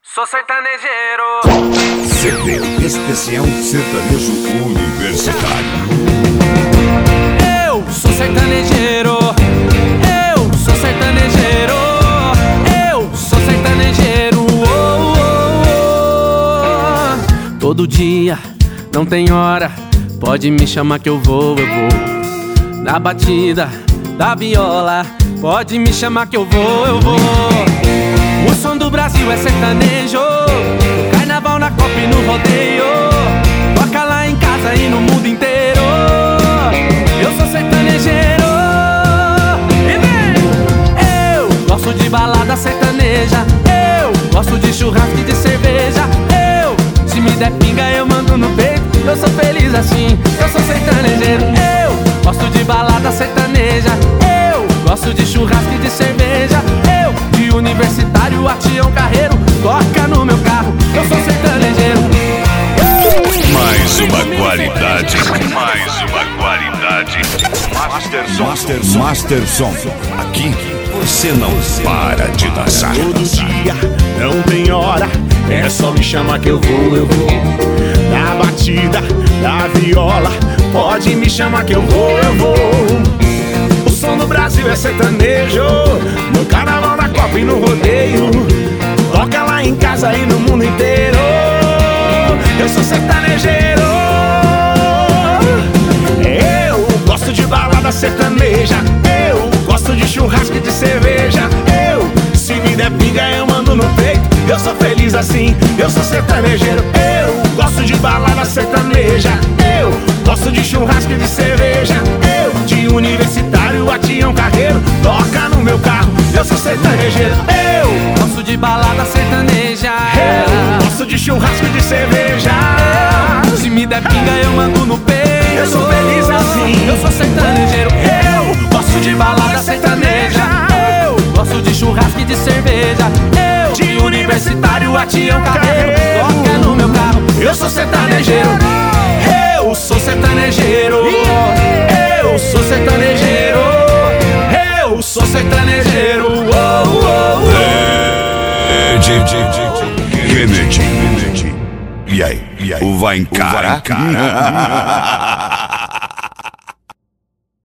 Sou sertanejeiro. CD especial sertanejo universitário. Eu sou sertanejeiro. Eu sou sertanejeiro. Eu sou sertanejeiro. Oh, oh, oh. Todo dia, não tem hora, pode me chamar que eu vou. Na batida da viola, pode me chamar que eu vou. O som do Brasil é sertanejo, no carnaval, na Copa e no rodeio. Toca lá em casa e no mundo inteiro. Eu sou sertanejeiro. E vem! Eu gosto de balada sertaneja. Eu gosto de churrasco e de cerveja. Se me der pinga eu mando no peito. Eu sou feliz assim, eu sou sertanejeiro. Eu gosto de balada sertaneja. Eu gosto de churrasco e de cerveja. De universitário a Tião Carreiro, toca no meu carro, eu sou sertanejeiro. Mais uma qualidade. Mais uma qualidade. Masterson. Aqui você não para de dançar. Todo dia, não tem hora, é só me chamar que eu vou. Na batida da viola, pode me chamar que eu vou. O som do Brasil é sertanejo, no carnaval, na Copa e no rodeio. Toca lá em casa e no mundo inteiro. Eu sou sertanejeiro. Eu gosto de balada sertaneja. Eu gosto de churrasco e de cerveja. Se me der pinga eu mando no peito. Eu sou feliz assim, eu sou sertanejeiro. Eu gosto de balada sertaneja. Eu gosto de churrasco e de cerveja. De universitário a Tião Carreiro, toca no meu carro, eu sou sertanejeiro. Eu gosto de balada sertaneja. Eu gosto de churrasco e de cerveja. Se me der pinga eu mando no peito. Eu sou feliz assim, eu sou sertanejeiro. Eu gosto de balada sertaneja. Eu gosto de churrasco e de cerveja. De universitário a Tião Carreiro, toca no meu carro, eu sou sertanejeiro. Eu sou sertanejeiro. Eu sou sertanejeiro. Eu sou sertanejeiro. Kennedy. E aí? O vai encarar?